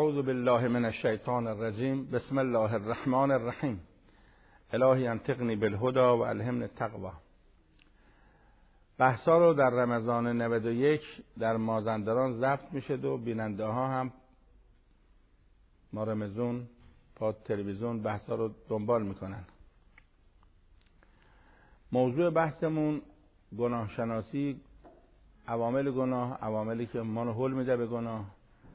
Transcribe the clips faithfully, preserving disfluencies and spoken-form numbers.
اعوذ بالله من الشیطان الرجیم. بسم الله الرحمن الرحیم. الهی انطقنی بالهدی و الهمنی التقوی. بحثا رو در رمضان نود و یک در مازندران ضبط میشه و بیننده ها هم ما رمزون پاد تلویزیون بحثا رو دنبال میکنن. موضوع بحثمون گناه شناسی، عوامل گناه، عواملی که ما رو هل میده به گناه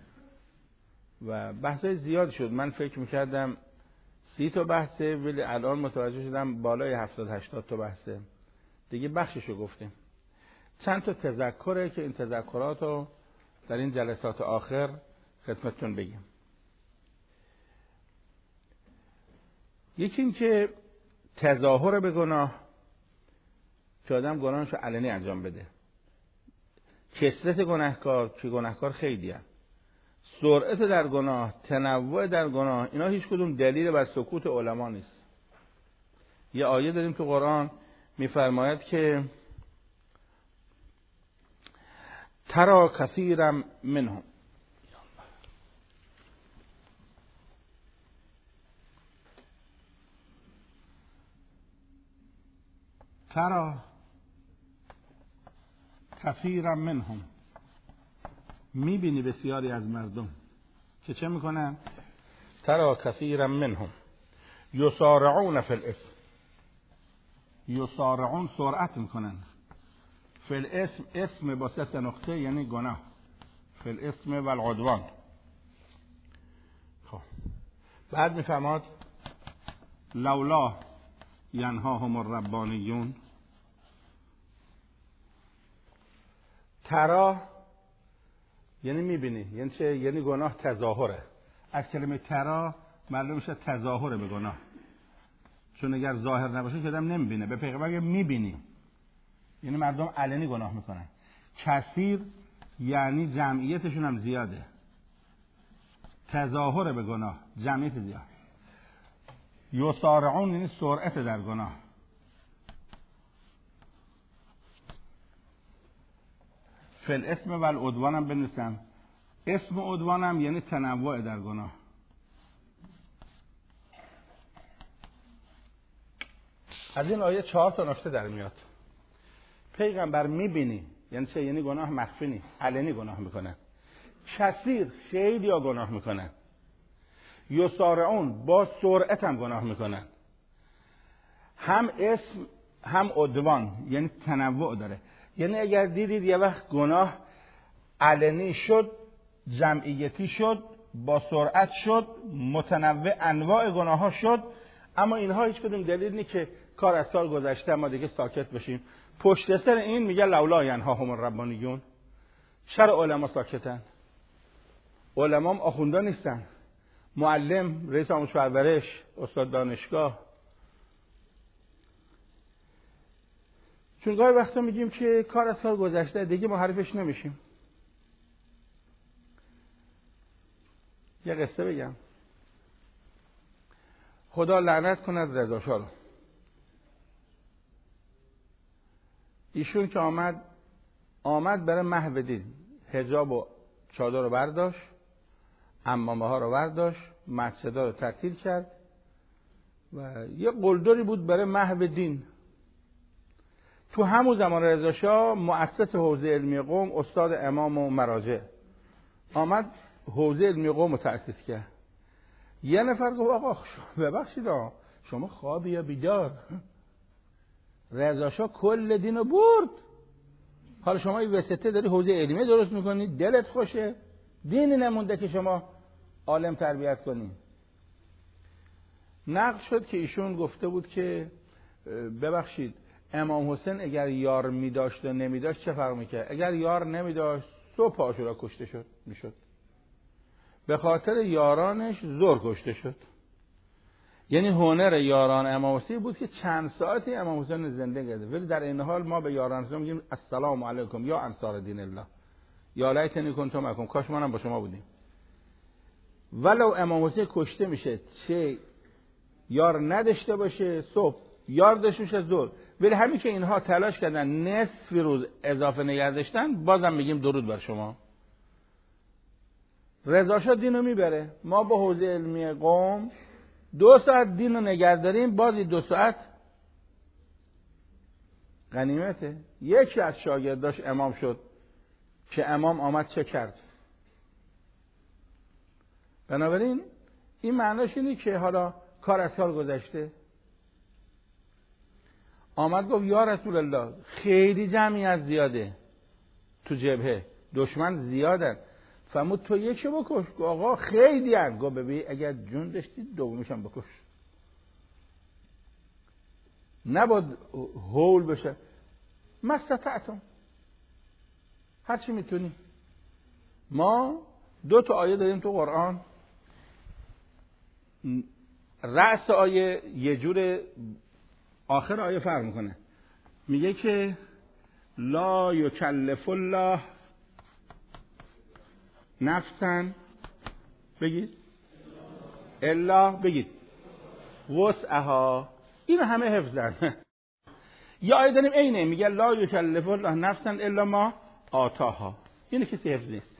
و بحثای زیاد شد. من فکر میکردم سی تا بحثه ولی الان متوجه شدم بالای هفتاد هشتاد تا بحثه. دیگه بخششو گفتیم. چند تا تذکره که این تذکرات رو در این جلسات آخر خدمتتون بگیم. یکی این که تظاهر به گناه که آدم گناهشو علنی انجام بده، کثرت گناهکار که گناهکار خیلی هست، سرعت در گناه، تنوع در گناه، اینا هیچ کدوم دلیل بر سکوت علما نیست. یه آیه داریم تو قرآن میفرماید که ترى کثیرا منهم ترى کثیرا منهم میبینی بسیاری از مردم که چه میکنن؟ ترى کثیرا منهم یسارعون فی الاسم. یسارعون سرعت میکنن. فی الاسم، اسم با سه نقطه یعنی گناه. فی الاسم و العدوان. خب بعد میفرماد لولا ینهاهم الربانیون. ترى یعنی میبینی، یعنی چه؟ یعنی گناه تظاهره. از کلمه ترى معلوم میشه تظاهره به گناه، چون اگر ظاهر نباشه که آدم نمیبینه. به پیغمبر میگه میبینی، یعنی مردم علنی گناه میکنن. کثیر یعنی جمعیتشون هم زیاده. تظاهر به گناه، جمعیت زیاد. یسارعون یعنی سرعت در گناه. فی الاسم و العدوان هم بنویسم. اسم عدوان هم یعنی تنوع در گناه. از این آیه چهار تا نکته در میاد. پیغمبر میبینی یعنی چه؟ یعنی گناه مخفی نیست، علنی گناه میکنن. کثیر خیلی ها گناه میکنن. یسارعون با سرعت هم گناه میکنن. هم اسم هم عدوان یعنی تنوع داره. یعنی اگر دیدید یه وقت گناه علنی شد، جمعیتی شد، با سرعت شد، متنوع انواع گناه ها شد، اما اینها هیچ کدوم دلیل نیست که کار از سال گذشته ما دیگه ساکت بشیم. پشت سر این میگه لولا ینهاهم الربانیون. چرا علما ساکتن؟ علما هم آخوندا نیستن. معلم، رئیس آموزش و پرورش، استاد دانشگاه. چون گاهی وقتا میگیم که کار از سال گذشته دیگه ما حریفش نمیشیم. یه قصه بگم. خدا لعنت کنه از رضا شاه رو. ایشون که آمد آمد برای محو دین، حجاب و چادر رو برداشت، عمامه ها رو برداشت، مسجدها رو تعطیل کرد و یه قلدری بود برای محو دین. تو همون زمان رضا شاه مؤسس حوزه علمی قم، استاد امام و مراجع، آمد حوزه علمی قم رو تأسیس کرد. یه نفر گفت آقا ببخشید شما خوابی یا بیدار؟ رضا شاه کل دین رو برد، حالا شما این وسطه داری حوزه علمی درست میکنی، دلت خوشه، دینی نمونده که شما عالم تربیت کنی. نقل شد که ایشون گفته بود که ببخشید امام حسین اگر یار میداشت و نمیداشت چه فرق میکرد؟ اگر یار نمیداشت صبح عاشورا کشته شد میشد، به خاطر یارانش زور کشته شد. یعنی هنر یاران امام حسین بود که چند ساعتی امام حسین زنده کرده، ولی در این حال ما به یاران حسین میگیم السلام علیکم یا انصار دین الله، یا لیتنی کنتم معکم، کاش منم با شما بودیم. ولو امام حسین کشته میشه چه یار نداشته باشه صبح، یار داشته باشه ظهر، ولی همین که اینها تلاش کردن نصف روز اضافه نگه داشتن، بازم میگیم درود بر شما. رضا شاه دین رو میبره. ما با حوزه علمی قم دو ساعت دین رو نگه داریم، بازی دو ساعت غنیمته. یکی از شاگرداش امام شد که امام آمد چه کرد؟ بنابراین این معناش اینه که حالا کار از کار گذشته. آمد گفت یا رسول الله خیلی جمعیت زیاده تو جبهه، دشمن زیادن، فرمود تو یکی بکش. گفت آقا خیلی هست. گفت ببین اگر جون داشتی دومیش هم بکش، نباید هول بشه. ما استطعتم، هر چی میتونی. ما دو تا آیه داریم تو قرآن، رأس آیه یه جور آخر آیه فرق میکنه، میگه که لا یکلف الله نفسا بگید الا بگید وسعها. این همه حفظن. یا آیه داریم اینه میگه لا یکلف الله نفسا الا ما آتاها، اینه کسی حفظ نیست.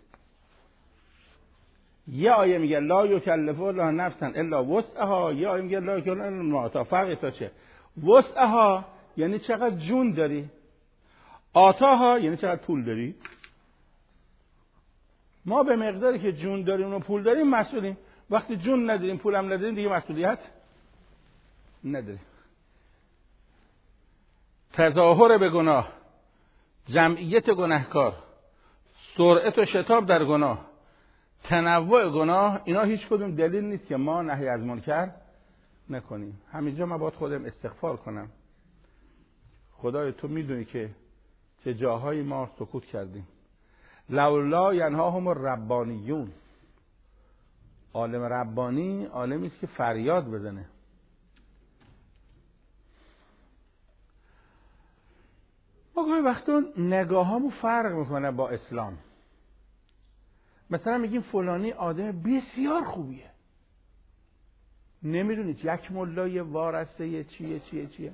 یه آیه میگه لا یکلف الله نفسا الا وسعها، یه آیه میگه لا یکلف الله الا ما آتاها. فرق تا چه؟ وسعها یعنی چقدر جون داری، آتاها یعنی چقدر پول داری. ما به مقداری که جون داریم و پول داریم مسئولیم. وقتی جون نداریم پولم نداریم دیگه مسئولیت نداریم. تظاهر به گناه، جمعیت گناهکار، سرعت و شتاب در گناه، تنوع گناه، اینا هیچ کدوم دلیل نیست که ما نهی از منکر نکنیم. همینجا من باید خودم استغفار کنم. خدای تو میدونی که چه جاهایی ما سکوت کردیم. لولا ینهاهم الربانیون، عالم ربانی عالمی است که فریاد بزنه. ما گاهی وقتا نگاهامو فرق میکنه با اسلام. مثلا میگیم فلانی آدم بسیار خوبیه، نمیدونید یک ملای وارسته چیه چیه چیه.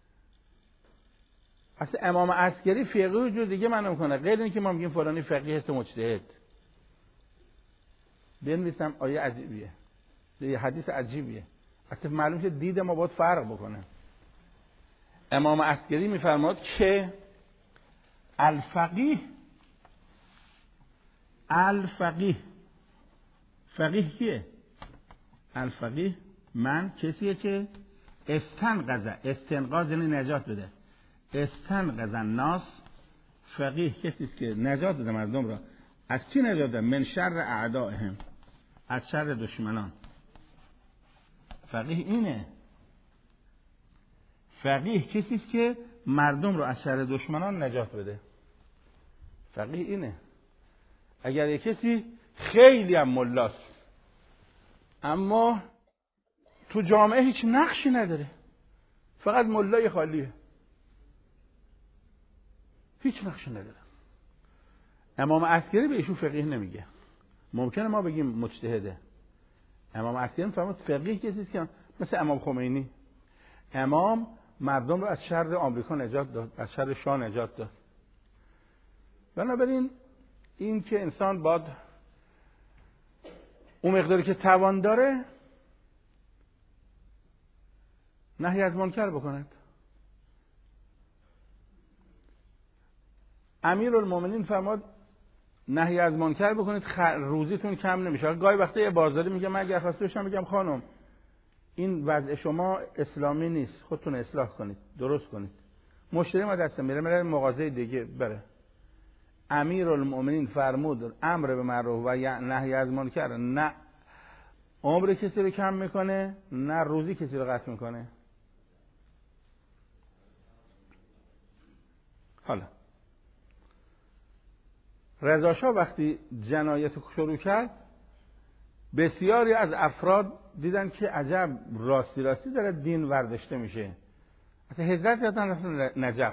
اصلا امام عسکری فقیه جو دیگه من نمیکنه غیر اینکه ما میگیم فلانی فقیه هست مجتهد. بنویسم آیه عجیبیه، یه حدیث عجیبیه، اصلا معلوم شه دید ما باید فرق بکنه. امام عسکری میفرماد که الفقیه الفقیه فقیه کیه؟ الفقیه من کسیه که استنقذ، استنقاذ یعنی نجات بده، استنقذ الناس. فقیه کسی است که نجات بده مردم را. از چی نجات بده؟ من شر اعدائهم، از شر دشمنان. فقیه اینه. فقیه کسی است که مردم رو از شر دشمنان نجات بده. فقیه اینه. اگر یک کسی خیلی هم ملاست اما تو جامعه هیچ نقشی نداره، فقط ملای خالیه، هیچ نقشی نداره، امام عسکری به ایشون فقیه نمیگه. ممکنه ما بگیم مجتهده. امام عسکری میفهمه فقیه کسی است که مثل امام خمینی، امام مردم رو از شر آمریکا نجات داد، از شر شاه نجات داد. بنابراین این که انسان باید اون مقداری که توان داره نهی از منکر بکند. امیرالمومنین فرمود نهی از منکر بکنید روزیتون کم نمیشه. گاهی وقتا یه بازاری میگه من اگر خواسته باشم بگم خانم این وضع شما اسلامی نیست، خودتون اصلاح کنید، درست کنید. مشتری ما دست میره میره مغازه دیگه بره. امیرالمومنین فرمود امر به معروف و نهی از منکر نه عمر کسی رو کم میکنه نه روزی کسی رو قطع میکنه. حالا رضا شاه وقتی جنایت شروع کرد بسیاری از افراد دیدن که عجب راستی راستی داره دین ورداشته میشه، اصلا هجرت کردن رفتن نجف،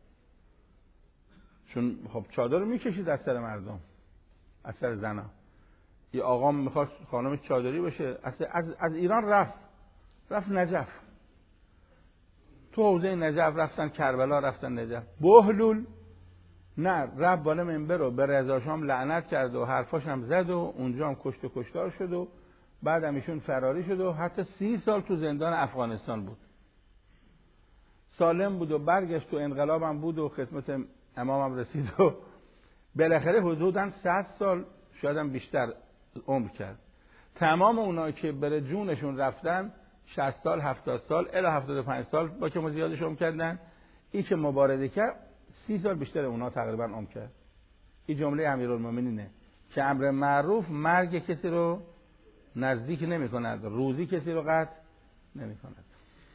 چون خب چادر رو میکشید از سر مردم، از سر زنا. یه آقا میخواست خانمش چادری باشه، اصلا از, از ایران رفت رفت نجف، تو حوزه نجف رفتن، کربلا رفتن نجف. بهلول نه رفت بالا منبر رو به رضا شام لعنت کرد و حرفاش هم زد و اونجا هم کشت و کشتار شد و بعد هم ایشون فراری شد و حتی سی سال تو زندان افغانستان بود. سالم بود و برگشت تو انقلاب هم بود و خدمت امام هم رسید و بالاخره حدوداً صد سال شاید هم بیشتر عمر کرد. تمام اونایی که بره جونشون رفتن شصت سال هفتاد سال الی هفتاد و پنج سال با که ما زیادش عمر کردن. این که مبارزه کرد سی سال بیشتر اونا تقریبا عمر کرد. این جمله امیرالمومنینه که امر معروف مرگ کسی رو نزدیک نمی کند، روزی کسی رو قطع نمی کند.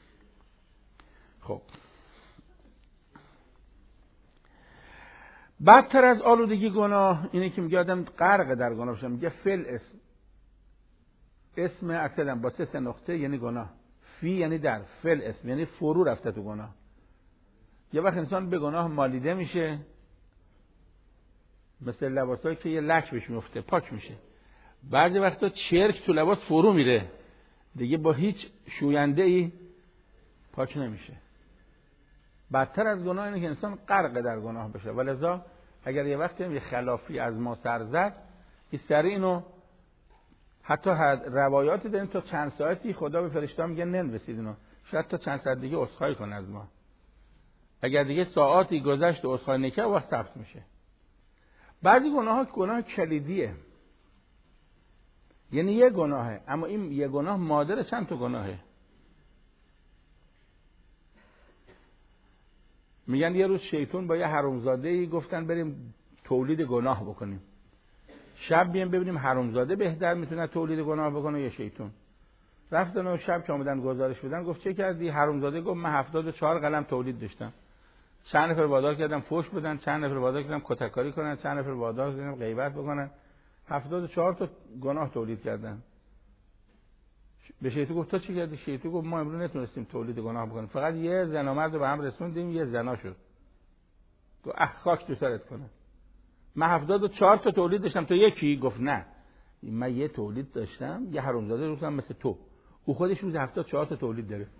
خب بدتر از آلودگی گناه اینه که میگه آدم غرق در گناه بشه. میگه فل اسم، اسم اکثر با سه نقطه یعنی گناه، فی یعنی در، فل اسم یعنی فرو رفته تو گناه. یه وقت انسان به گناه مالیده میشه، مثل لباسایی که یه لک بهش میفته پاک میشه، بعضی وقتا چرک تو لباس فرو میره دیگه با هیچ شوینده ای پاک نمیشه. بدتر از گناه اینه که انسان غرق در گناه بشه. ولذا اگر یه وقتی یه خلافی از ما سر زد، این سری اینو حتی روایاتی داریم تا چند ساعتی خدا به فرشته میگه ننویسید اینو، شاید تا چند ساعت دیگه عذرخواهی کنه از ما. اگر دیگه ساعاتی گذشت و عذرخواهی نکرد وقت ثبت میشه. بعضی گناه ها گناه کلیدیه، یعنی یه گناهه اما این یه گناه مادر چند تا گناهه. میگن یه روز شیطان با یه حرومزاده‌ای گفتن بریم تولید گناه بکنیم. شب بیام ببینیم حرومزاده بهتر میتونه تولید گناه بکنه یا شیطان. رفتن و شب که اومدن گزارش بدن گفت چه کردی؟ حرومزاده گفت من هفتاد و چهار قلم تولید داشتم. چند نفر وادار کردم فحش بدن، چند نفر وادار کردم کتککاری کنن، چند نفر وادار کردم غیبت بکنن. هفتاد و چهار تا گناه تولید کردن. به شیطان گفت تو چی کردی؟ شیطان گفت ما امروز نتونستیم تولید گناه بکنیم، فقط یه زن و مرد رو به هم رسوندیم، یه زنا شد. گفت اخ خاک تو سرت کنه. من هفتاد و چهار تا تولید داشتم تو یکی؟ گفت نه من یه تولید داشتم، یه حرومزاده رو گفتم مثل تو، او خودش روز هفتاد و چهار تا تولید داره.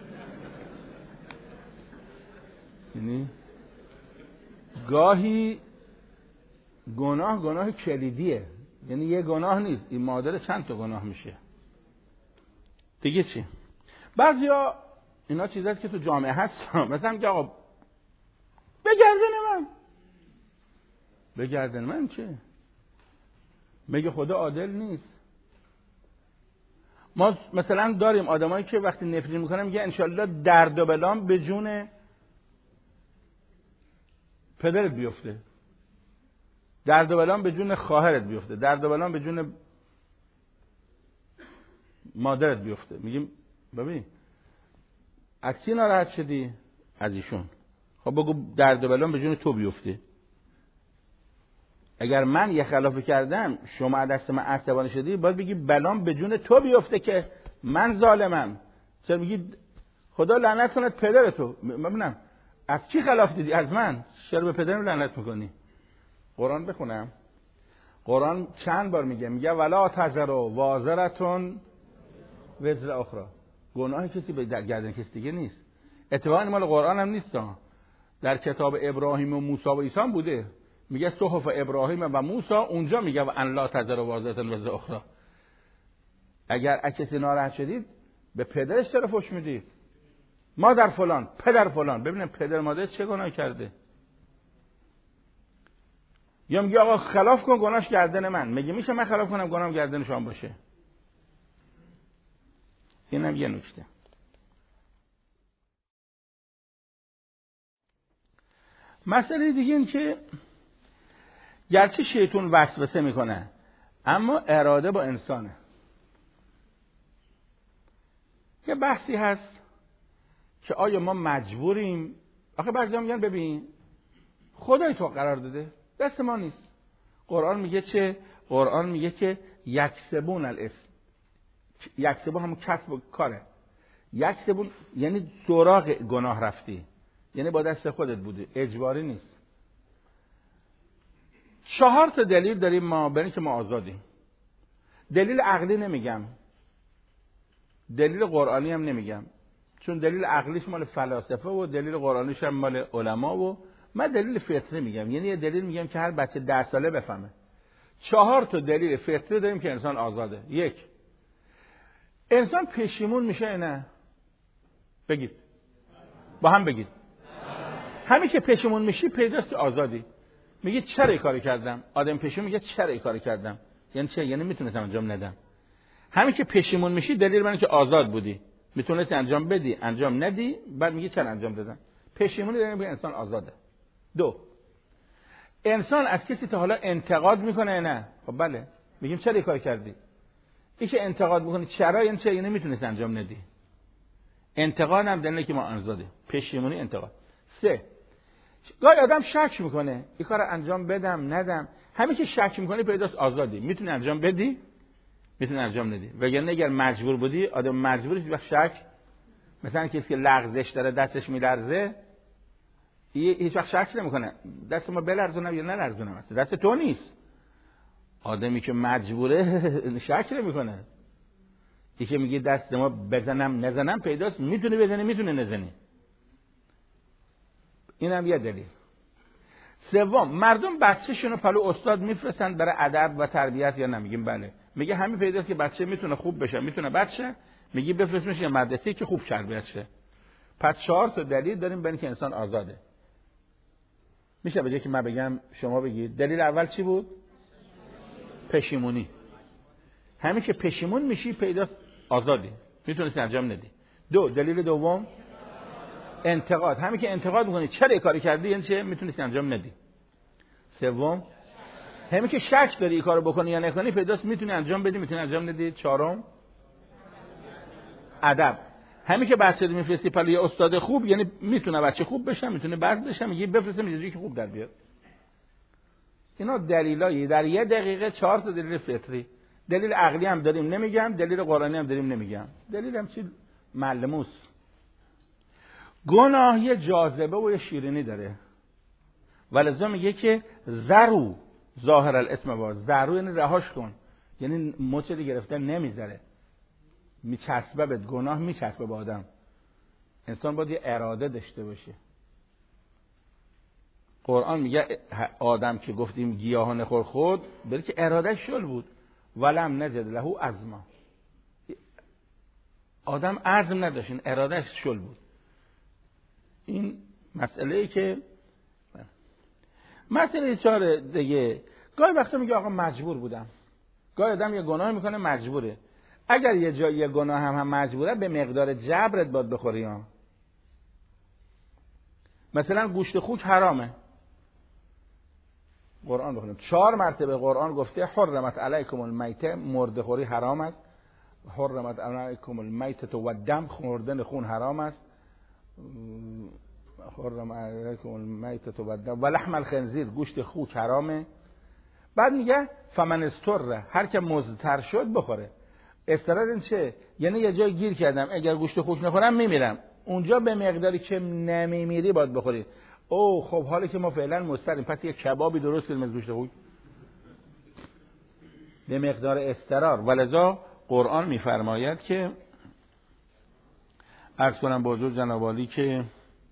یعنی گاهی گناه گناه کلیدیه، یعنی یه گناه نیست، این مادر چند تا گناه میشه. دیگه چی؟ بعضیا اینا چیزاست که تو جامعه هست، مثلا میگه آقا بگردن من، بگردن من چه؟ میگه خدا عادل نیست. ما مثلا داریم آدمایی که وقتی نفرین میکنن میگه انشالله درد و بلام به جون پدرت بیفته، درد و بلام به جون خواهرت بیفته، درد و بلام به جون مادرت بیفته. میگیم ببین از چی ناراحت شدی؟ از ایشون. خب بگو درد و بلام به جون تو بیفته. اگر من یه خلافی کردم شما دست من عصبانی شدی، باید بگی بلام به جون تو بیفته که من ظالمم. چرا میگی خدا لعنت کنه پدر تو؟ ببینم از چی خلاف دیدی؟ از من. چرا به پدرم لعنت میکنی؟ قرآن بخونم. قرآن چند بار میگه میگه ولا تزروا وازرة وزر اخرى. گناه کسی به گردن کسی دیگه نیست. اتفاقا مال قرآن هم نیست. در کتاب ابراهیم و موسی و عیسی بوده. میگه صحف ابراهیم و موسی، اونجا میگه ان لا تزروا وازرة وزر اخرى. اگر کسی ناراحت شدید به پدرش چرا فحش میدید؟ مادر فلان، پدر فلان. ببینم پدر مادر چه گناهی کرده. یا میگه آقا خلاف کن گناهش گردن من. میگه میشه من خلاف کنم گناهم گردن شما باشه؟ اینم یه نکته. مسئله دیگه این که گرچه شیطان وسوسه میکنه اما اراده با انسانه. یه بحثی هست که آیا ما مجبوریم؟ آخه بعضیا میگن ببین خدای تو قرار داده، دست ما نیست. قرآن میگه چه؟ قرآن میگه که یکسبون الاسم. یکسبون همون کسب و کاره. یکسبون یعنی سراغ گناه رفتی، یعنی با دست خودت بوده، اجباری نیست. چهار تا دلیل داریم ما برای که ما آزادیم. دلیل عقلی نمیگم، دلیل قرآنی هم نمیگم، چون دلیل عقلیش مال فلاسفه و دلیل قرآنیش هم مال علما و من دلیل فطری میگم، یعنی یه دلیل میگم که هر بچه ده ساله بفهمه. چهار تا دلیل فطری داریم که انسان آزاده. یک، انسان پشیمون میشه نه؟ بگید با هم بگید. همین که پشیمون میشی پیداست که آزادی. میگه چرا این کارو کردم؟ آدم پشیمون میگه چرا این کارو کردم؟ یعنی چه؟ یعنی میتونستم انجام ندم. همین که پشیمون میشی دلیل منه که آزاد بودی، میتونستی انجام بدی، انجام ندی، بعد میگه چرا انجام دادم. پشیمونی دلیل میگه انسان آزاده. دو، انسان از کسی تا حالا انتقاد میکنه نه؟ خب بله، میگیم چرا این کار کردی؟ این که انتقاد میکنی چرا، یعنی چه؟ یعنی میتونستی انجام ندی. انتقاد هم دلیلی که ما آزاده. پشیمونی، انتقاد. سه، گاهی آدم شک میکنه این کار انجام بدم ندم. همین که شک میکنی پیداست آزادی، میتونی انجام بدی، میتونی انجام ندی. وگرنه اگر مجبور بودی، آدم مجبوری هیچ وقت شک، مثلا کسی که لغزش داره دستش میلرزه هیچ وقت شک نمیکنه دست ما بلرزونم یا نلرزونم، دست تو نیست. آدمی که مجبوره شک نمیکنه. این که میگه دست ما بزنم نزنم پیداست میتونی بزنی میتونی نزنی. اینم یه دلیل. سوم، مردم بچه‌شونو پلو استاد میفرستن برای ادب و تربیت یا نمیگیم بله. میگه همین پیداست که بچه میتونه خوب بشه، میتونه بچه، میگی بفرستش یه مدرسه‌ای که خوب تربیت شه. پس چهار تا دلیل داریم برای اینکه انسان آزاده. میشه به جای که من بگم شما بگید. دلیل اول چی بود؟ پشیمونی. همین که پشیمون میشی پیداست آزادی، میتونی انجام ندی. دو، دلیل دوم انتقاد. همین که انتقاد میکنی چرا این کاری کردی، یعنی چه؟ میتونی انجام ندی. سوم، همین که شک داری این کارو بکنی یا نکنی پیداست میتونی انجام بدی، میتونی انجام ندی. چهارم، ادب. همین که بچه رو میفرستی پلوی استاد خوب، یعنی میتونه بچه خوب بشه، میتونه برد بشه، میگی بفرستم یه جایی که خوب در بیاد. اینا دلیلایی در یه دقیقه چهار تا دلیل فطری. دلیل عقلی هم داریم نمیگم، دلیل قرآنی هم داریم نمیگم. دلیل هم چی؟ ملموس. گناه یه جاذبه و یه شیرینی داره. ولذا میگه که ذرو ظاهر الاسم باز. ذرو یعنی رهاش کن، یعنی مچ گرفته نمیذاره، میچسبه به گناه، میچسبه به آدم. انسان باید یه اراده داشته باشه. قرآن میگه آدم که گفتیم گیاه نخور خود، بلکه که ارادهش شل بود. ولم نجد له عزما. آدم عزم نداشت، این ارادهش شل بود. این مسئله ای که مسئله چهار دیگه، گاهی وقتا میگه آقا مجبور بودم. گاهی آدم یه گناه میکنه مجبوره. اگر یه جایی یه گناه هم, هم مجبوره به مقدار جبرت باید بخوری ها. مثلا گوشت خوک حرامه. قرآن بخونیم چهار مرتبه قرآن گفته حرمت علیکم المیته، مرده خوری حرام است. حرمت علیکم المیته و دم، خوردن خون حرام است. حرم علیکم المیته و دم و لحم الخنزیر، گوشت خوک حرامه. بعد میگه فمن استر، هر که مضطر شد بخوره. استرار این چه؟ یعنی یه جای گیر کردم اگر گوشت خوک نخورم میمیرم، اونجا به مقداری که نمیمیری باید بخوری. او خب حالی که ما فعلا مضطریم پس یه کبابی درست کنیم از گوشت خوک به مقدار استرار. ولذا قرآن میفرماید که عرض کنم با حضور جناب عالی که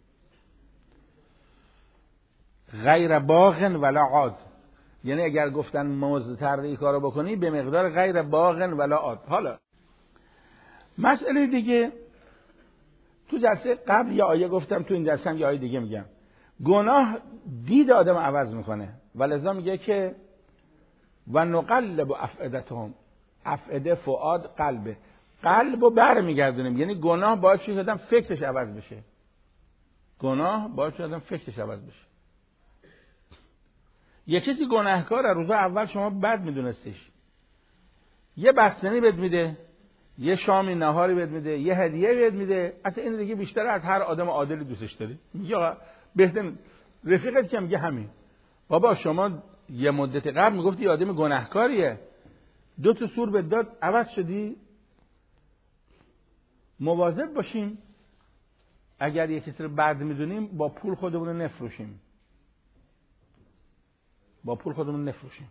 غیر باغن ولا عاد، یعنی اگر گفتن مضطر این کارو بکنی به مقدار غیر باغن ولا عاد. حالا مسئله دیگه، تو جلسه قبل یه آیه گفتم، تو این جلسه هم یه آیه دیگه میگم. گناه دید آدم عوض میکنه. ولذا میگه که و نقلب افئدتهم، افئده فؤاد قلبه، قلبو بر میگردونیم. یعنی گناه باعث شد آدم فکرش عوض بشه. گناه باعث شد آدم فکرش عوض بشه. یه کسی گناهکار روز اول شما بد میدونستیش، یه بستنی بهت میده، یه شامی نهاری بهت میده، یه هدیه بهت میده، اصلا این دیگه بیشتر از هر آدم عادلی دوستش داری. میگه آقا بهتر رفیقت که میگه همین. بابا شما یه مدت قبل میگفتی یه آدم گناهکاریه، دو تا سور به داد عوض شدی. مواظب باشیم اگر یه کسی رو بد میدونیم با پول خودمون رو نفروشیم. با پول خودمون نفروشیم.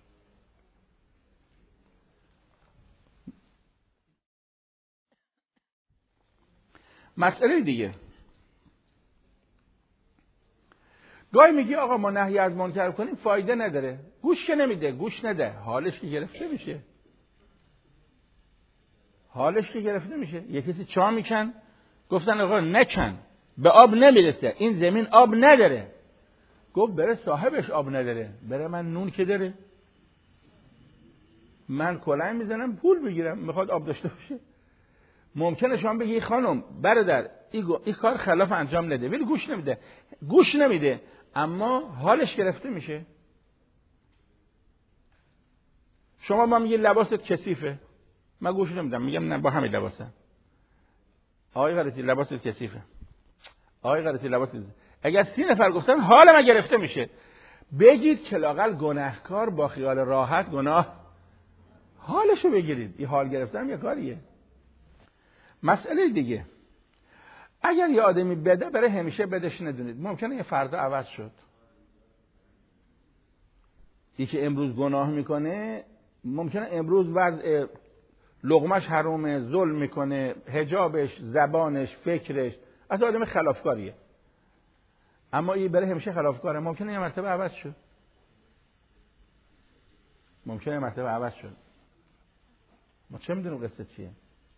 مسئله دیگه، گاهی میگی آقا ما نهی از منکر کنیم فایده نداره، گوش که نمیده، گوش نده، حالش که گرفته میشه، حالش که گرفته میشه. یه کسی چاه میکن، گفتن آقا نکن، به آب نمیرسه، این زمین آب نداره. گفت بره صاحبش آب نداره، بره من نون که داره، من کلاه میزنم پول بگیرم، میخواد آب داشته باشه. ممکنه شما بگی خانم برادر این ای کار خلاف انجام نده، ولی گوش نمیده، گوش نمیده اما حالش گرفته میشه. شما ما میگی لباست کثیفه، من گوش نمیدم، میگم نه با همین لباسه. آقای غلطی لباست کثیفه، آقای غلطی لباست. اگر سی نفر گفتن حال من گرفته میشه، بگید که لااقل گناهکار با خیال راحت گناه حالشو بگیرید. این حال گرفتن یه کاریه. مسئله دیگه، اگر یه آدمی بده برای همیشه بدش ندونید، ممکنه یه فردا عوض شد. یکی که امروز گناه میکنه ممکنه امروز وضع لقمش حرومه، ظلم میکنه، حجابش، زبانش، فکرش، اصلا آدم خلافکاریه، اما این برای همیشه خلافکاره. ممکنه یه مرتبه عوض شد، ممکنه یه مرتبه عوض شد. ما چه میدونیم قصه چیه؟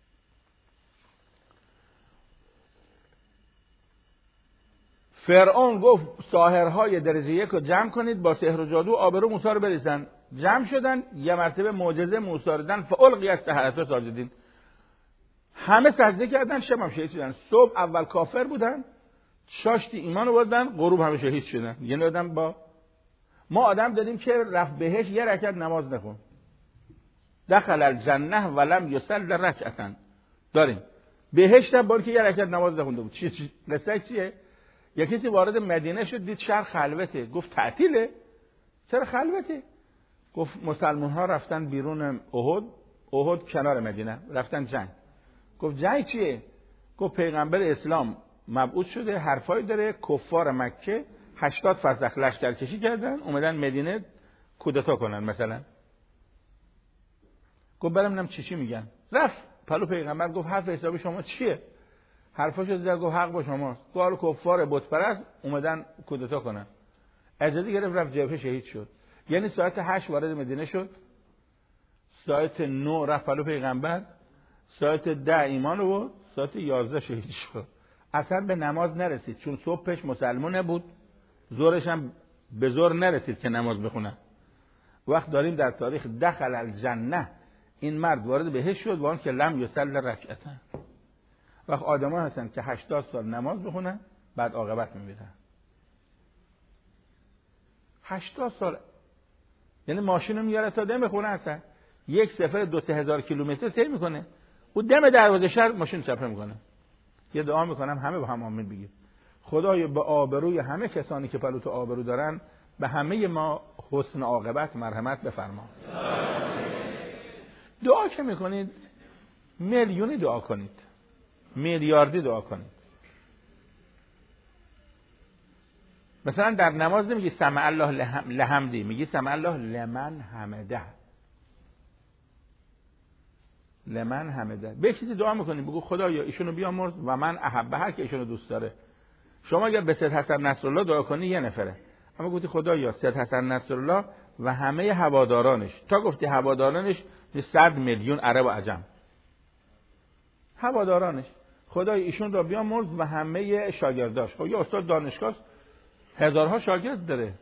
فرعون گفت ساحرهای درجه یک رو جمع کنید با سحر و جادو آبرو موسی رو بریزن. جمع شدن، یه مرتبه معجزه موسی رو دیدن، فالقی السحرة ساجدین، همه سجده کردن، شب هم شهید شدن. صبح اول کافر بودن، شاشتی ایمان رو بردن، غروب همه شهید شدن. یعنی آدم با ما آدم داریم که رفت بهش یه رکعت نماز نخون، دخل الجنه ولم یصلی رکعتا، داریم بهشت هم بار که یه رکعت نماز نخونده بود. چی چی قصه چیه؟ یکی کسی وارد مدینه شد، دید شهر خلوته، گفت تعطیله؟ چرا خلوته؟ گفت مسلمان ها رفتن بیرون احد، احد کنار مدینه، رفتن جنگ. گفت جنگ چیه؟ گفت پیغمبر اسلام مبعوث شده، حرفایی داره، کفار مکه هشتاد فرسخ لشکر کشی کردن اومدن مدینه کودتا کنن مثلا. گفت برم ببینم چی چی میگن. رفت پلو پیغمبر، گفت حرف حسابی شما چیه؟ حرفاشو زد، گفت حق با شماست. گفت کفار بت پرست اومدن کودتا کنن. اجازه گرفت، رفت جبهه، شهید شد. یعنی ساعت هشت وارد مدینه شد، ساعت نه رفت پلو پیغمبر، ساعت ده ایمان رو، ساعت یازده شهید شد. اصلا به نماز نرسید، چون صبحش مسلمان نبود، ظهرش هم به ظهر نرسید که نماز بخونه. وقت داریم در تاریخ دخل الجنه، این مرد وارد بهشت شد وان که لم یصلی رکعتا. وقت آدم ها هستن که هشتاد سال نماز بخونن بعد عاقبت میبینن. هشتاد سال یعنی ماشین رو میاره تا دم خونه هستن، یک سفر دو سه هزار کیلومتر طی میکنه، او دم دروازه شهر ماشین چپه میکنه. یه دعا میکنم همه با هم آمین بگید. خدای به آبروی همه کسانی که پلوتو آبرو دارن به همه ما حسن عاقبت مرحمت بفرما. دعا که میکنید میلیونی دعا کنید، میلیاردی دعا کنید. مثلا در نماز نمیگی سمع الله لحمدی، میگی سمع الله لمن حمده، لمن حمده. به چیزی دعا میکنی، بگو خدایا ایشونو بیامرز و من احبه، هر که ایشونو دوست داره. شما اگر به سید حسن نصرالله دعا کنی یه نفره، اما گفتی خدایا سید حسن نصرالله و همه هوادارانش، تا گفتی هوادارانش صد میلیون عرب و عجم، هوادارانش، خدای ایشون را بیامرز و همه شاگرداش. خب یه استاد دانشگاه هزارها شاگرد داره.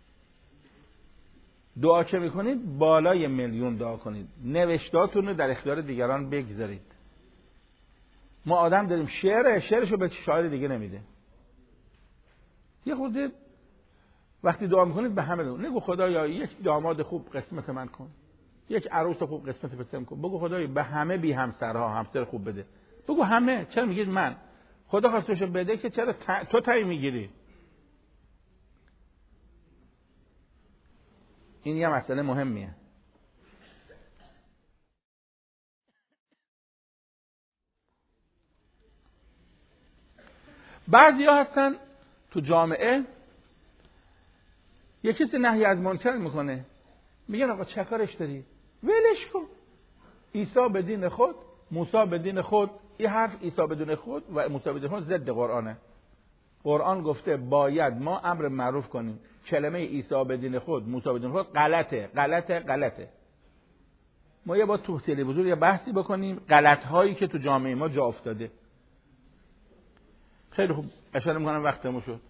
دعا که میکنید بالای میلیون دعا کنید، نوشتاتون رو در اختیار دیگران بگذارید. ما آدم داریم شعر، شعرشو به شاعر دیگه نمیده. یه خورده وقتی دعا میکنید به همه نگو خدایا یک داماد خوب قسمت من کن، یک عروس خوب قسمت پسرم کن. بگو خدایا به همه بی همسرها همسر خوب بده. بگو همه. چرا میگید من؟ خدا خواستشو بده که چرا ت... تو تایی میگیری؟ این یه مسئله مهمیه. بعضی ها هستن تو جامعه یه کسی نهی از منکر میکنه، میگن آقا چه کارش داری؟ ولش کن. عیسی به دین خود، موسی به دین خود. این حرف عیسی بدون خود و موسی بدون خود ضد قرآنه. قرآن گفته باید ما امر معروف کنیم. کلمه عیسی به دین خود، موسی به دین خود غلطه غلطه غلطه. ما یه با تو تلویزیون یه بحثی بکنیم غلط هایی که تو جامعه ما جا افتاده. خیلی خوب، اشاره میکنم وقتمون شد.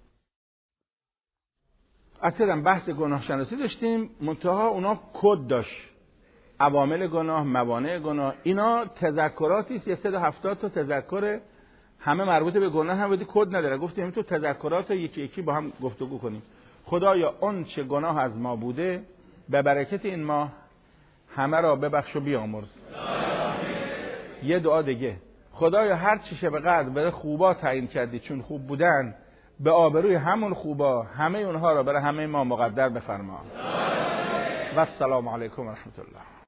اصلا بحث گناه شناسی داشتیم، منتها اونا کد داشت، عوامل گناه، موانع گناه. اینا تذکراتی است، صد و هفتاد تا تذکر همه مربوط به گناه هم بدی کد نداره. گفتیم تو تذکرات رو یکی یکی با هم گفتگو کنیم. خدایا اون چه گناه از ما بوده به برکت این ماه همه را ببخش و بیامرز. یه دعا دیگه، خدایا هر چی شب قدر برای خوبا تعیین کردی چون خوب بودن، به آبروی همون خوبا همه اونها را برای همه ما مقدر بفرما. و السلام علیکم و رحمت الله.